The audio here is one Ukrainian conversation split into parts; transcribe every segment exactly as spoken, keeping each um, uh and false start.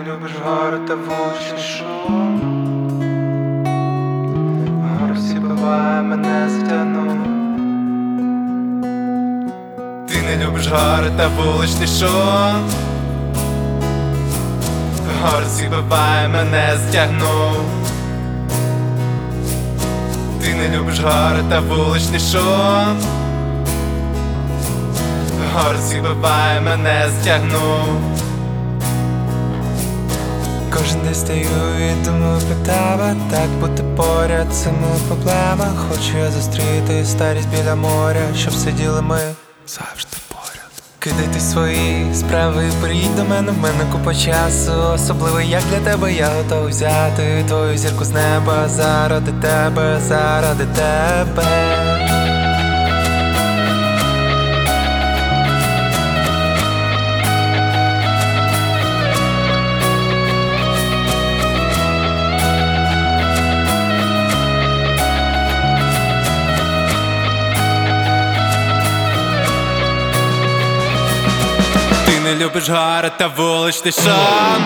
любиш гору та вуличний шум. Гору всі буває, мене затягнув. Ти не любиш гори та вуличний шум. Гору всі буває, мене затягнув. Ти не любиш гори та вуличний шум. Гору всі буває, мене затягнув. Кожен день стою і думаю про тебе. Так бути поряд, це моя проблема. Хочу я зустріти старість біля моря, щоб сиділи ми завжди поряд. Кидайте свої справи і приїдь до мене, в мене купа часу. Особливо як для тебе, я готовий взяти твою зірку з неба. Заради тебе, заради тебе. Ти не любиш гори та вуличний шум.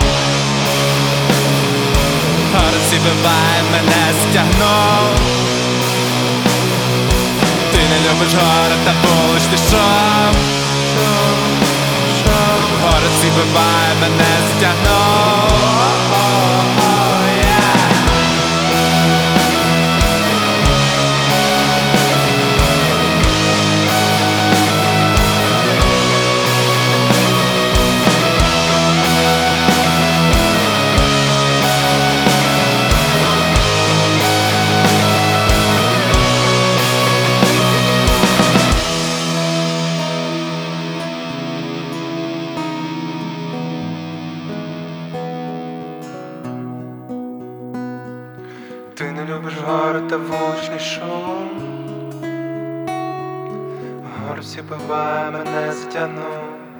Гори всі буває, мене стягнув. Ти не любиш гори та вуличний шум. Гори всі буває, мене стягнув. Ти не любиш гори та вуличний шум. Гори всі буває, мене затягнув.